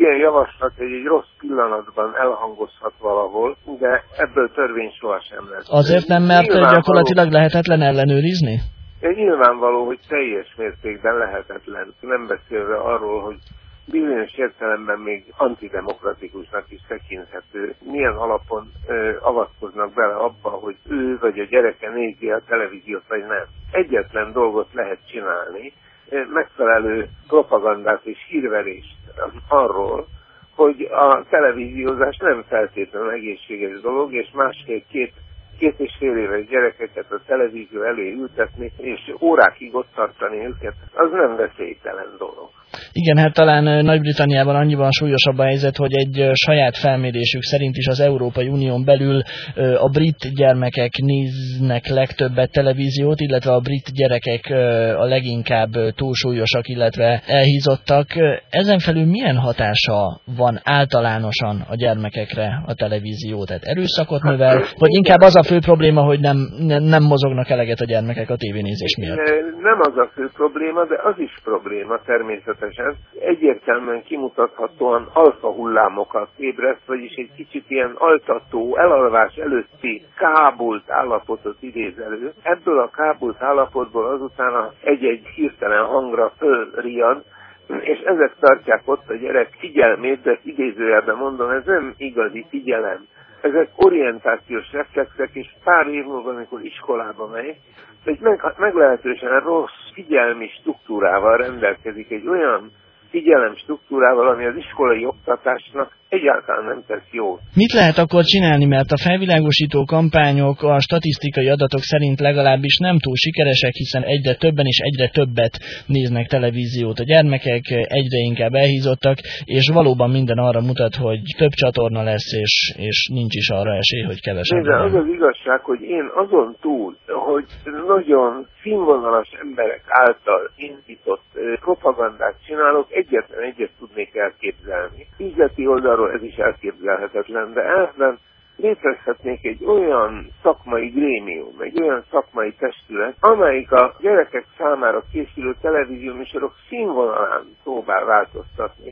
ilyen javaslat egy rossz pillanatban elhangozhat valahol, de ebből törvény sohasem lesz. Azért nem, mert gyakorlatilag lehetetlen ellenőrizni? Nyilvánvaló, hogy teljes mértékben lehetetlen, nem beszélve arról, hogy bizonyos értelemben még antidemokratikusnak is tekinthető. Milyen alapon avatkoznak bele abba, hogy ő vagy a gyereke nézi a televíziót, vagy nem. Egyetlen dolgot lehet csinálni, megfelelő propagandát és hírverést arról, hogy a televíziózás nem feltétlenül egészséges dolog, és két és fél éves gyerekeket a televízió elé ültetni, és órákig ott tartani őket, az nem veszélytelen dolog. Igen, hát talán Nagy-Britanniában annyiban súlyosabb a helyzet, hogy egy saját felmérésük szerint is az Európai Unión belül a brit gyermekek néznek legtöbbet televíziót, illetve a brit gyerekek a leginkább túlsúlyosak, illetve elhízottak. Ezen felül milyen hatása van általánosan a gyermekekre a televízió? Tehát erőszakot növel, vagy inkább az a fő probléma, hogy nem mozognak eleget a gyermekek a tévénézés miatt? Nem az a fő probléma, de az is probléma természetesen. Egyértelműen kimutathatóan alfa hullámokat ébreszt, vagyis egy kicsit ilyen altató, elalvás előtti kábult állapotot idéz elő. Ebből a kábult állapotból azután egy-egy hirtelen hangra fölriad, és ezek tartják ott a gyerek figyelmét, de idézőjelben mondom, ez nem igazi figyelem. Ezek orientációs reflexek, és pár év múlva, amikor iskolába megy, egy meglehetősen rossz figyelmi struktúrával rendelkezik, egy olyan figyelem struktúrával, ami az iskolai oktatásnak egyáltalán nem tesz jót. Mit lehet akkor csinálni, mert a felvilágosító kampányok a statisztikai adatok szerint legalábbis nem túl sikeresek, hiszen egyre többen és egyre többet néznek televíziót a gyermekek, egyre inkább elhízottak, és valóban minden arra mutat, hogy több csatorna lesz, és nincs is arra esély, hogy kevesebb. De az az igazság, hogy én azon túl, hogy nagyon színvonalas emberek által indított propagandát csinálok, egyetlen egyet tudnék elképzelni. Üzleti oldalról ez is elképzelhetetlen, de elvben létrezhetnék egy olyan szakmai grémium, egy olyan szakmai testület, amelyik a gyerekek számára készülő televízióműsorok színvonalán próbál változtatni.